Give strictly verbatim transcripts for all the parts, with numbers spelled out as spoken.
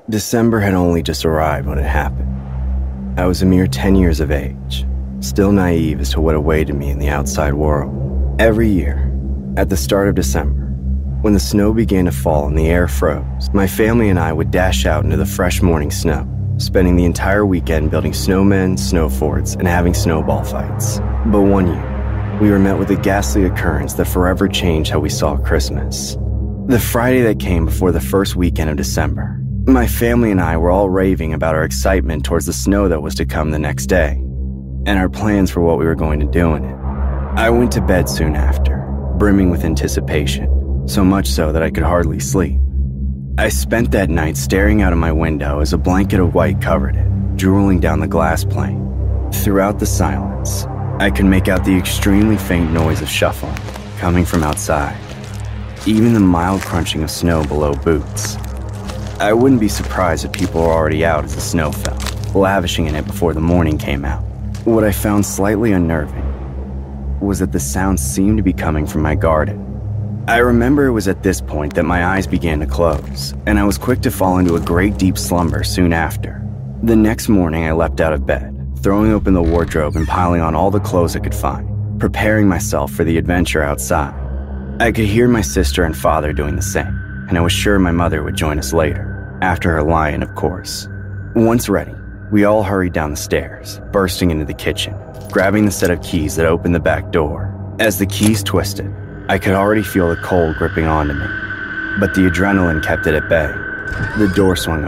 December had only just arrived when it happened. I was a mere ten years of age, still naive as to what awaited me in the outside world. Every year, at the start of December, when the snow began to fall and the air froze, my family and I would dash out into the fresh morning snow, spending the entire weekend building snowmen, snow forts, and having snowball fights. But one year, we were met with a ghastly occurrence that forever changed how we saw Christmas. The Friday that came before the first weekend of December, my family and I were all raving about our excitement towards the snow that was to come the next day, and our plans for what we were going to do in it. I went to bed soon after, brimming with anticipation, so much so that I could hardly sleep. I spent that night staring out of my window as a blanket of white covered it, drooling down the glass pane. Throughout the silence, I could make out the extremely faint noise of shuffling coming from outside, even the mild crunching of snow below boots. I wouldn't be surprised if people were already out as the snow fell, lavishing in it before the morning came out. What I found slightly unnerving was that the sound seemed to be coming from my garden. I remember it was at this point that my eyes began to close, and I was quick to fall into a great deep slumber soon after. The next morning I leapt out of bed, throwing open the wardrobe and piling on all the clothes I could find, preparing myself for the adventure outside. I could hear my sister and father doing the same, and I was sure my mother would join us later, after her lion, of course. Once ready, we all hurried down the stairs, bursting into the kitchen, grabbing the set of keys that opened the back door. As the keys twisted, I could already feel the cold gripping onto me, but the adrenaline kept it at bay. The door swung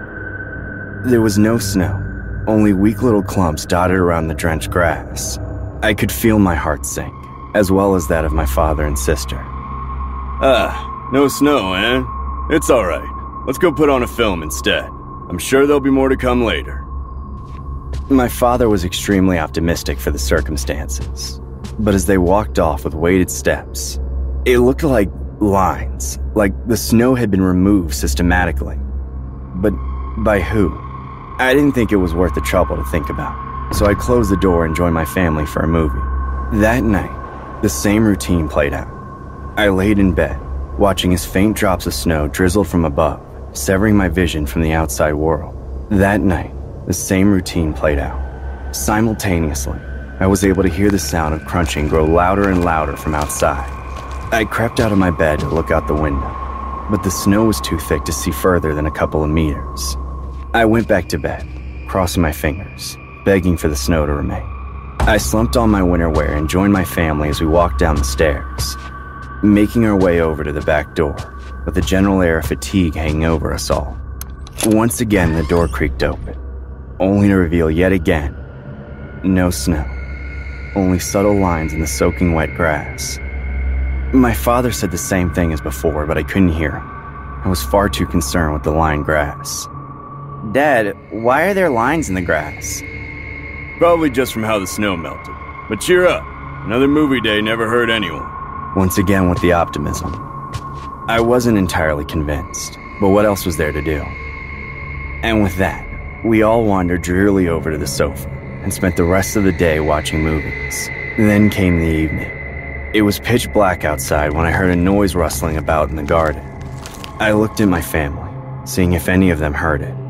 open. There was no snow, only weak little clumps dotted around the drenched grass. I could feel my heart sink, as well as that of my father and sister. Ah, no snow, eh? It's alright. Let's go put on a film instead. I'm sure there'll be more to come later. My father was extremely optimistic for the circumstances, but as they walked off with weighted steps, it looked like lines, like the snow had been removed systematically. But by who? I didn't think it was worth the trouble to think about, so I closed the door and joined my family for a movie. That night, the same routine played out. I laid in bed, watching as faint drops of snow drizzled from above, severing my vision from the outside world. That night, the same routine played out. Simultaneously, I was able to hear the sound of crunching grow louder and louder from outside. I crept out of my bed to look out the window, but the snow was too thick to see further than a couple of meters. I went back to bed, crossing my fingers, begging for the snow to remain. I slumped on my winter wear and joined my family as we walked down the stairs, making our way over to the back door, with a general air of fatigue hanging over us all. Once again, the door creaked open, only to reveal yet again, no snow, only subtle lines in the soaking wet grass. My father said the same thing as before, but I couldn't hear him. I was far too concerned with the lying grass. Dad, why are there lines in the grass? Probably just from how the snow melted. But cheer up, another movie day never hurt anyone. Once again with the optimism. I wasn't entirely convinced, but what else was there to do? And with that, we all wandered drearily over to the sofa and spent the rest of the day watching movies. Then came the evening. It was pitch black outside when I heard a noise rustling about in the garden. I looked at my family, seeing if any of them heard it.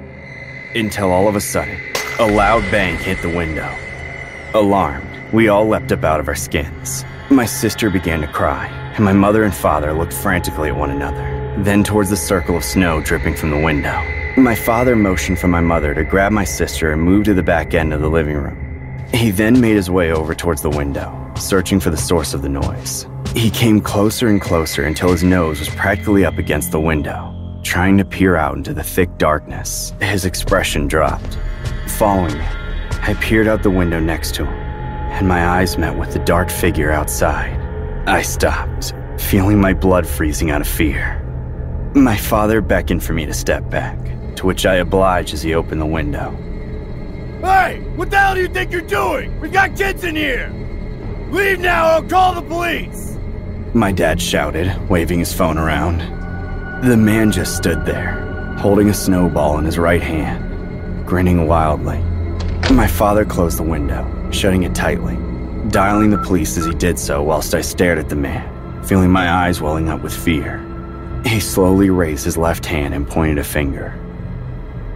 Until all of a sudden, a loud bang hit the window. Alarmed, we all leapt up out of our skins. My sister began to cry, and my mother and father looked frantically at one another, then towards the circle of snow dripping from the window. My father motioned for my mother to grab my sister and move to the back end of the living room. He then made his way over towards the window, searching for the source of the noise. He came closer and closer until his nose was practically up against the window, trying to peer out into the thick darkness. His expression dropped. Following me, I peered out the window next to him, and my eyes met with the dark figure outside. I stopped, feeling my blood freezing out of fear. My father beckoned for me to step back, to which I obliged as he opened the window. Hey, what the hell do you think you're doing? We've got kids in here! Leave now or I'll call the police! My dad shouted, waving his phone around. The man just stood there, holding a snowball in his right hand, grinning wildly. My father closed the window, shutting it tightly, dialing the police as he did so whilst I stared at the man, feeling my eyes welling up with fear. He slowly raised his left hand and pointed a finger.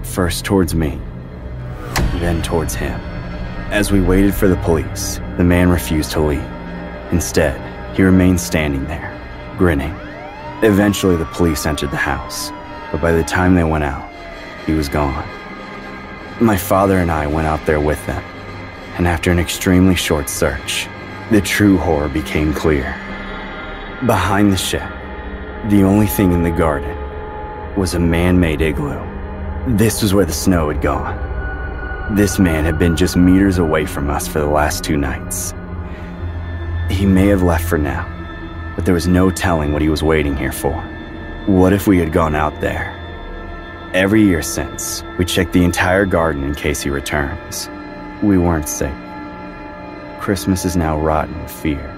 First towards me, then towards him. As we waited for the police, the man refused to leave. Instead, he remained standing there, grinning. Eventually, the police entered the house, but by the time they went out, he was gone. My father and I went out there with them, and after an extremely short search, the true horror became clear. Behind the shed, the only thing in the garden was a man-made igloo. This was where the snow had gone. This man had been just meters away from us for the last two nights. He may have left for now, but there was no telling what he was waiting here for. What if we had gone out there? Every year since, we checked the entire garden in case he returns. We weren't safe. Christmas is now rotten with fear.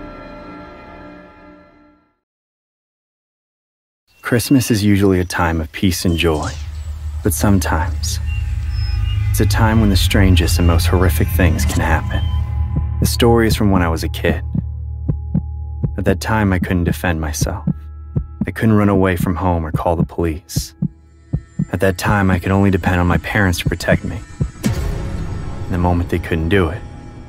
Christmas is usually a time of peace and joy, but sometimes it's a time when the strangest and most horrific things can happen. The story is from when I was a kid. At that time, I couldn't defend myself. I couldn't run away from home or call the police. At that time, I could only depend on my parents to protect me. And the moment they couldn't do it,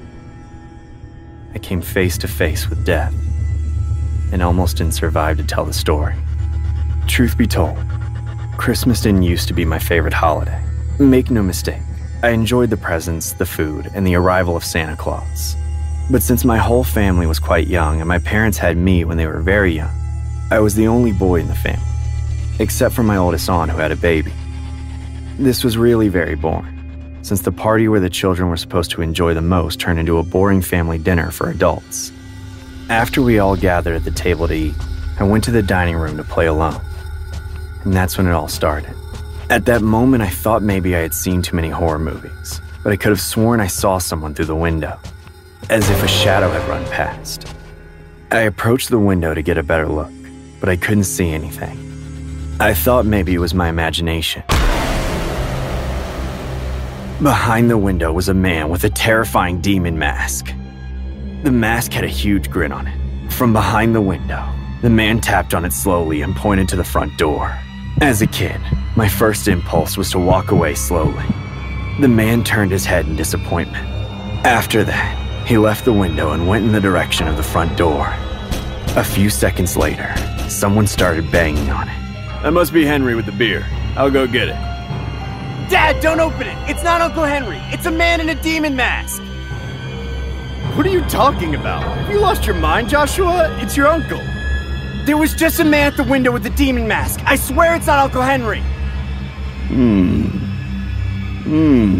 I came face to face with death and almost didn't survive to tell the story. Truth be told, Christmas didn't used to be my favorite holiday. Make no mistake, I enjoyed the presents, the food, and the arrival of Santa Claus. But since my whole family was quite young and my parents had me when they were very young, I was the only boy in the family, except for my oldest aunt who had a baby. This was really very boring, since the party where the children were supposed to enjoy the most turned into a boring family dinner for adults. After we all gathered at the table to eat, I went to the dining room to play alone. And that's when it all started. At that moment, I thought maybe I had seen too many horror movies, but I could have sworn I saw someone through the window, as if a shadow had run past. I approached the window to get a better look, but I couldn't see anything. I thought maybe it was my imagination. Behind the window was a man with a terrifying demon mask. The mask had a huge grin on it. From behind the window, the man tapped on it slowly and pointed to the front door. As a kid, my first impulse was to walk away slowly. The man turned his head in disappointment. After that, he left the window and went in the direction of the front door. A few seconds later, someone started banging on it. That must be Henry with the beer. I'll go get it. Dad, don't open it! It's not Uncle Henry! It's a man in a demon mask! What are you talking about? Have you lost your mind, Joshua? It's your uncle. There was just a man at the window with a demon mask. I swear it's not Uncle Henry. Hmm. Hmm.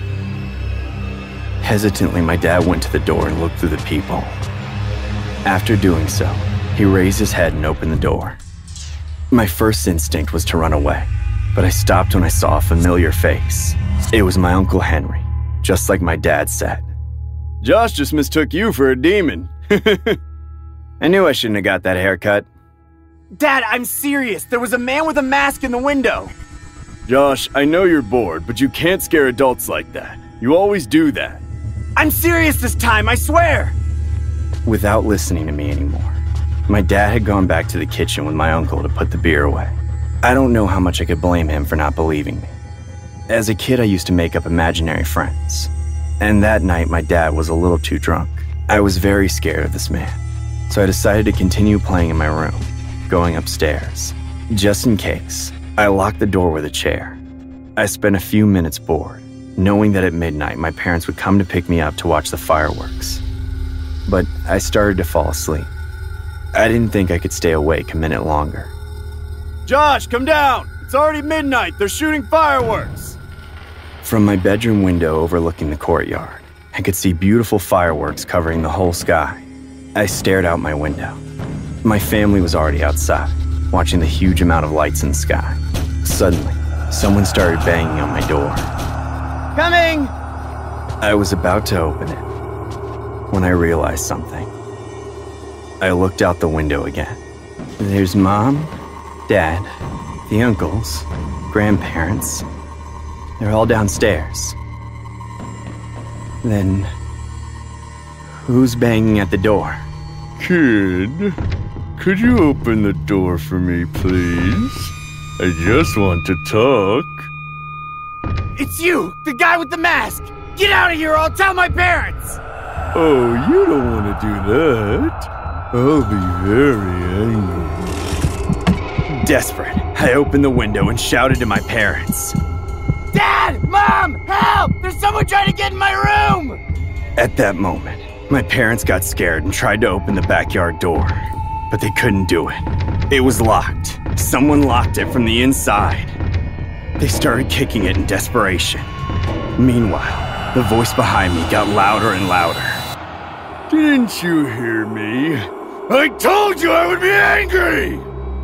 Hesitantly, my dad went to the door and looked through the peephole. After doing so, he raised his head and opened the door. My first instinct was to run away, but I stopped when I saw a familiar face. It was my Uncle Henry, just like my dad said. Josh just mistook you for a demon. I knew I shouldn't have got that haircut. Dad, I'm serious. There was a man with a mask in the window. Josh, I know you're bored, but you can't scare adults like that. You always do that. I'm serious this time, I swear. Without listening to me anymore, my dad had gone back to the kitchen with my uncle to put the beer away. I don't know how much I could blame him for not believing me. As a kid, I used to make up imaginary friends. And that night, my dad was a little too drunk. I was very scared of this man, so I decided to continue playing in my room, going upstairs. Just in case, I locked the door with a chair. I spent a few minutes bored, knowing that at midnight my parents would come to pick me up to watch the fireworks. But I started to fall asleep. I didn't think I could stay awake a minute longer. Josh, come down! It's already midnight. They're shooting fireworks! From my bedroom window overlooking the courtyard, I could see beautiful fireworks covering the whole sky. I stared out my window. My family was already outside, watching the huge amount of lights in the sky. Suddenly, someone started banging on my door. Coming! I was about to open it when I realized something. I looked out the window again. There's Mom, Dad, the uncles, grandparents. They're all downstairs. Then, who's banging at the door? Kid, could you open the door for me, please? I just want to talk. It's you, the guy with the mask! Get out of here or I'll tell my parents! Oh, you don't want to do that. I'll be very angry. Desperate, I opened the window and shouted to my parents. Dad! Mom! Help! There's someone trying to get in my room! At that moment, my parents got scared and tried to open the backyard door, but they couldn't do it. It was locked. Someone locked it from the inside. They started kicking it in desperation. Meanwhile, the voice behind me got louder and louder. Didn't you hear me? I told you I would be angry!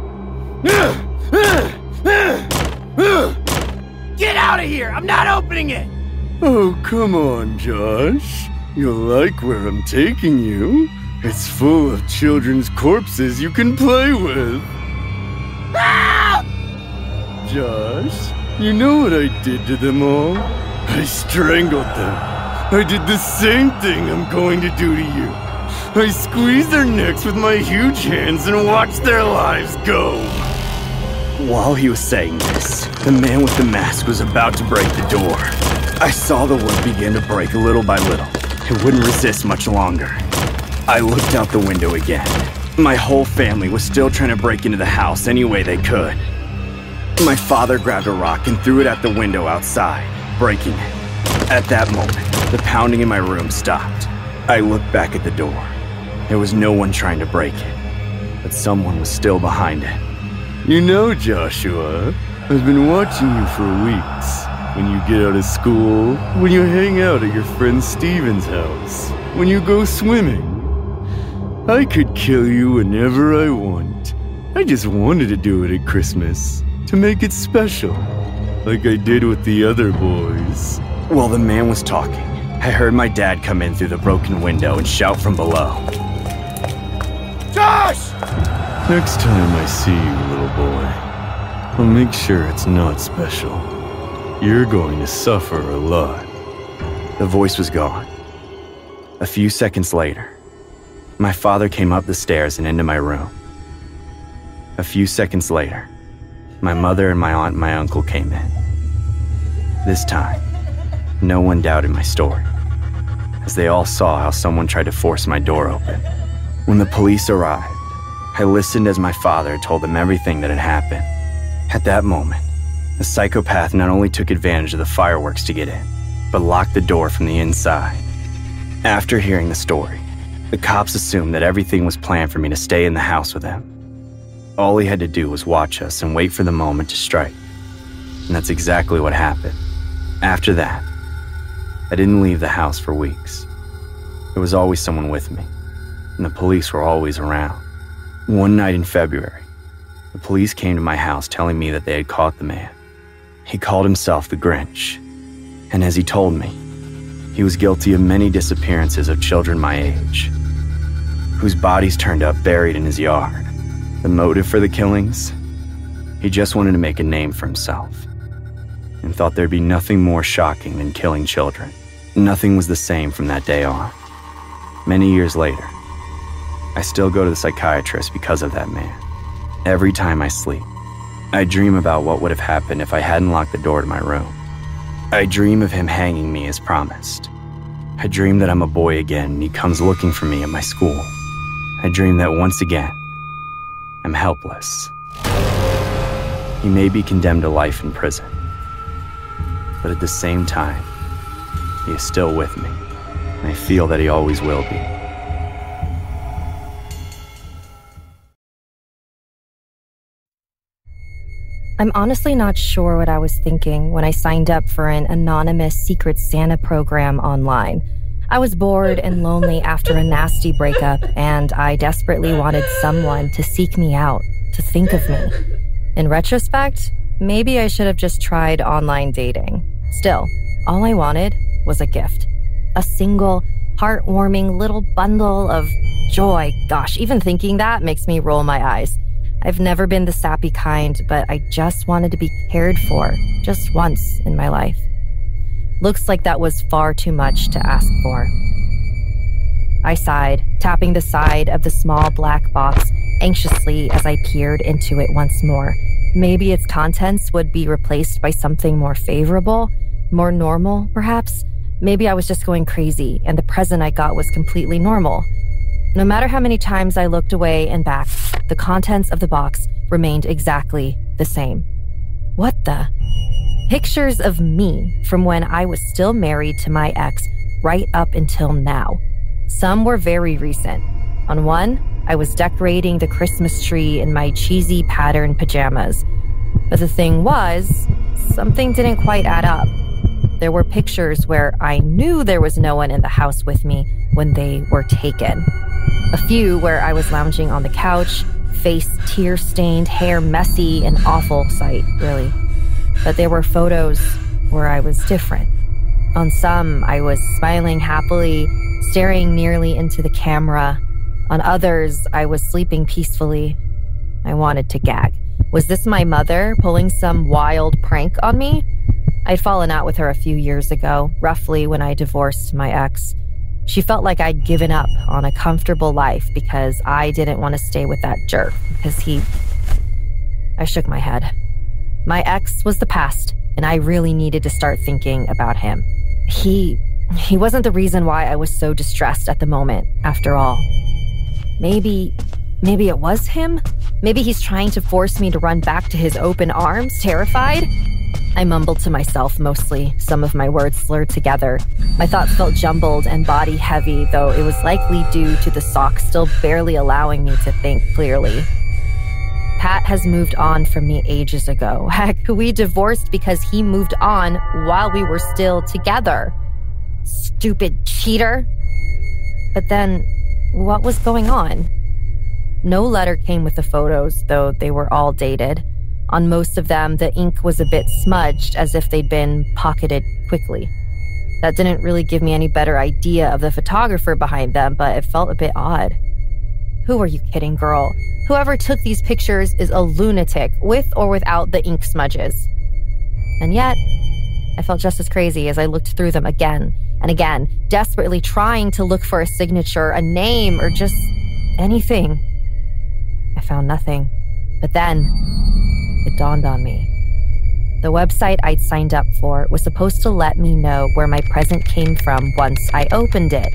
Get out of here! I'm not opening it! Oh, come on, Josh. You'll like where I'm taking you. It's full of children's corpses you can play with. Help! Josh, you know what I did to them all? I strangled them. I did the same thing I'm going to do to you. I squeezed their necks with my huge hands and watched their lives go. While he was saying this, the man with the mask was about to break the door. I saw the wood begin to break little by little. It wouldn't resist much longer. I looked out the window again. My whole family was still trying to break into the house any way they could. My father grabbed a rock and threw it at the window outside, breaking it. At that moment, the pounding in my room stopped. I looked back at the door. There was no one trying to break it, but someone was still behind it. You know, Joshua, I've been watching you for weeks. When you get out of school, when you hang out at your friend Steven's house, when you go swimming. I could kill you whenever I want. I just wanted to do it at Christmas, to make it special, like I did with the other boys. While the man was talking, I heard my dad come in through the broken window and shout from below. Josh! Next time I see you, little boy, I'll make sure it's not special. You're going to suffer a lot. The voice was gone. A few seconds later, my father came up the stairs and into my room. A few seconds later, my mother and my aunt and my uncle came in. This time, no one doubted my story, as they all saw how someone tried to force my door open. When the police arrived, I listened as my father told them everything that had happened. At that moment, the psychopath not only took advantage of the fireworks to get in, but locked the door from the inside. After hearing the story, the cops assumed that everything was planned for me to stay in the house with him. All he had to do was watch us and wait for the moment to strike. And that's exactly what happened. After that, I didn't leave the house for weeks. There was always someone with me, and the police were always around. One night in February, the police came to my house telling me that they had caught the man. He called himself the Grinch, and as he told me, he was guilty of many disappearances of children my age, whose bodies turned up buried in his yard. The motive for the killings? He just wanted to make a name for himself, and thought there'd be nothing more shocking than killing children. Nothing was the same from that day on. Many years later, I still go to the psychiatrist because of that man. Every time I sleep, I dream about what would have happened if I hadn't locked the door to my room. I dream of him hanging me as promised. I dream that I'm a boy again and he comes looking for me at my school. I dream that once again, I'm helpless. He may be condemned to life in prison, but at the same time, he is still with me, and I feel that he always will be. I'm honestly not sure what I was thinking when I signed up for an anonymous Secret Santa program online. I was bored and lonely after a nasty breakup, and I desperately wanted someone to seek me out, to think of me. In retrospect, maybe I should have just tried online dating. Still, all I wanted was a gift. A single, heartwarming little bundle of joy. Gosh, even thinking that makes me roll my eyes. I've never been the sappy kind, but I just wanted to be cared for, just once in my life. Looks like that was far too much to ask for. I sighed, tapping the side of the small black box anxiously as I peered into it once more. Maybe its contents would be replaced by something more favorable. More normal, perhaps? Maybe I was just going crazy, and the present I got was completely normal. No matter how many times I looked away and back, the contents of the box remained exactly the same. What the? Pictures of me from when I was still married to my ex right up until now. Some were very recent. On one, I was decorating the Christmas tree in my cheesy patterned pajamas. But the thing was, something didn't quite add up. There were pictures where I knew there was no one in the house with me when they were taken. A few where I was lounging on the couch, face tear-stained, hair messy, an awful sight, really. But there were photos where I was different. On some, I was smiling happily, staring nearly into the camera. On others, I was sleeping peacefully. I wanted to gag. Was this my mother pulling some wild prank on me? I'd fallen out with her a few years ago, roughly when I divorced my ex. She felt like I'd given up on a comfortable life because I didn't want to stay with that jerk, because he... I shook my head. My ex was the past, and I really needed to start thinking about him. He... he wasn't the reason why I was so distressed at the moment, after all. Maybe... maybe it was him? Maybe he's trying to force me to run back to his open arms, terrified? I mumbled to myself mostly, some of my words slurred together. My thoughts felt jumbled and body heavy, though it was likely due to the sock still barely allowing me to think clearly. Pat has moved on from me ages ago. Heck, we divorced because he moved on while we were still together. Stupid cheater. But then, what was going on? No letter came with the photos, though they were all dated. On most of them, the ink was a bit smudged, as if they'd been pocketed quickly. That didn't really give me any better idea of the photographer behind them, but it felt a bit odd. Who are you kidding, girl? Whoever took these pictures is a lunatic, with or without the ink smudges. And yet, I felt just as crazy as I looked through them again and again, desperately trying to look for a signature, a name, or just anything. I found nothing. But then, it dawned on me. The website I'd signed up for was supposed to let me know where my present came from once I opened it.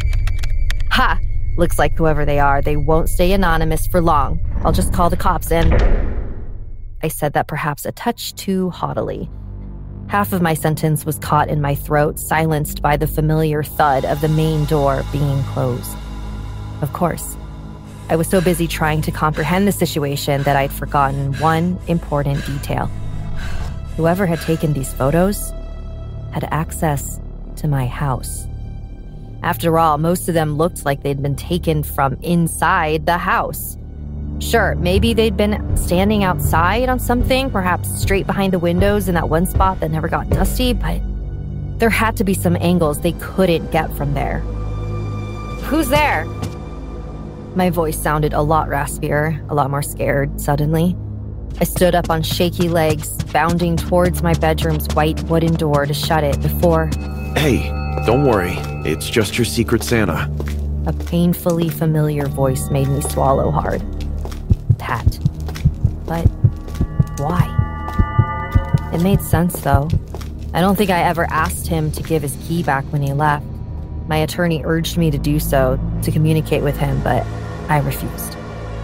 Ha! Looks like whoever they are, they won't stay anonymous for long. I'll just call the cops and... I said that perhaps a touch too haughtily. Half of my sentence was caught in my throat, silenced by the familiar thud of the main door being closed. Of course. I was so busy trying to comprehend the situation that I'd forgotten one important detail. Whoever had taken these photos had access to my house. After all, most of them looked like they'd been taken from inside the house. Sure, maybe they'd been standing outside on something, perhaps straight behind the windows in that one spot that never got dusty, but there had to be some angles they couldn't get from there. Who's there? My voice sounded a lot raspier, a lot more scared, suddenly. I stood up on shaky legs, bounding towards my bedroom's white wooden door to shut it before... Hey, don't worry. It's just your Secret Santa. A painfully familiar voice made me swallow hard. Pat. But why? It made sense, though. I don't think I ever asked him to give his key back when he left. My attorney urged me to do so, to communicate with him, but I refused.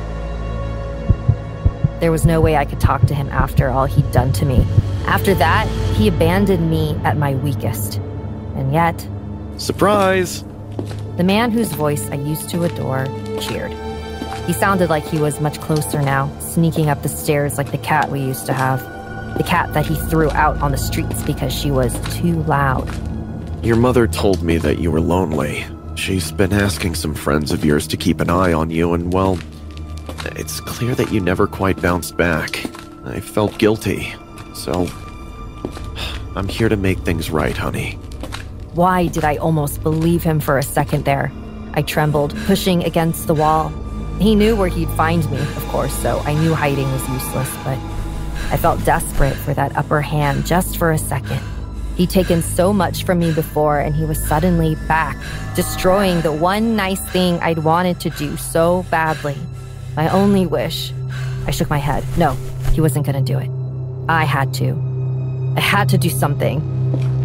There was no way I could talk to him after all he'd done to me. After that, he abandoned me at my weakest. And yet... Surprise! The man whose voice I used to adore cheered. He sounded like he was much closer now, sneaking up the stairs like the cat we used to have. The cat that he threw out on the streets because she was too loud. Your mother told me that you were lonely. She's been asking some friends of yours to keep an eye on you, and well, it's clear that you never quite bounced back. I felt guilty, so I'm here to make things right, honey. Why did I almost believe him for a second there? I trembled, pushing against the wall. He knew where he'd find me, of course, so I knew hiding was useless, but I felt desperate for that upper hand just for a second. He'd taken so much from me before, and he was suddenly back, destroying the one nice thing I'd wanted to do so badly. My only wish. I shook my head. No, he wasn't going to do it. I had to. I had to do something.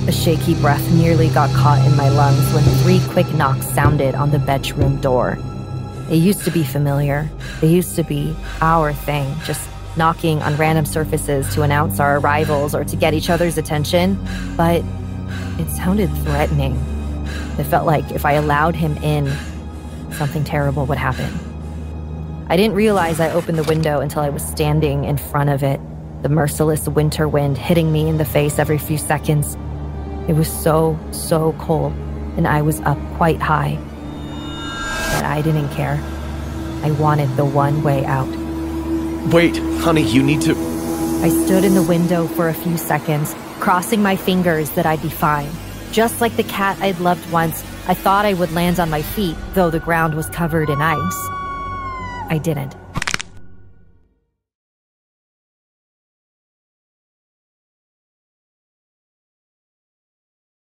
A shaky breath nearly got caught in my lungs when three quick knocks sounded on the bedroom door. It used to be familiar. It used to be our thing, just knocking on random surfaces to announce our arrivals or to get each other's attention, but it sounded threatening. It felt like if I allowed him in, something terrible would happen. I didn't realize I opened the window until I was standing in front of it, the merciless winter wind hitting me in the face every few seconds. It was so, so cold, and I was up quite high. But I didn't care. I wanted the one way out. Wait, honey, you need to... I stood in the window for a few seconds, crossing my fingers that I'd be fine. Just like the cat I'd loved once, I thought I would land on my feet, though the ground was covered in ice. I didn't.